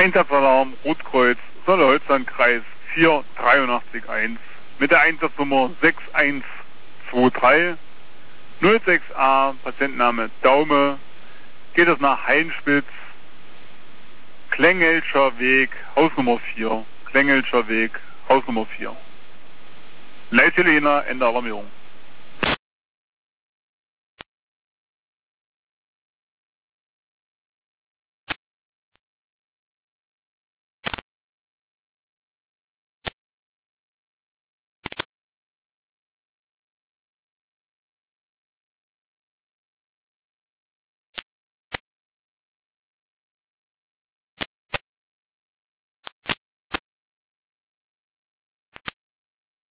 Einsatzalarm Rotkreuz Solle-Holzlandkreis 4831 mit der Einsatznummer 6123 06a, Patientenname Daume, geht es nach Heinspitz, Klengelscher Weg, Hausnummer 4. Klengelscher Weg, Hausnummer 4. Leithelena, Ende Alarmierung.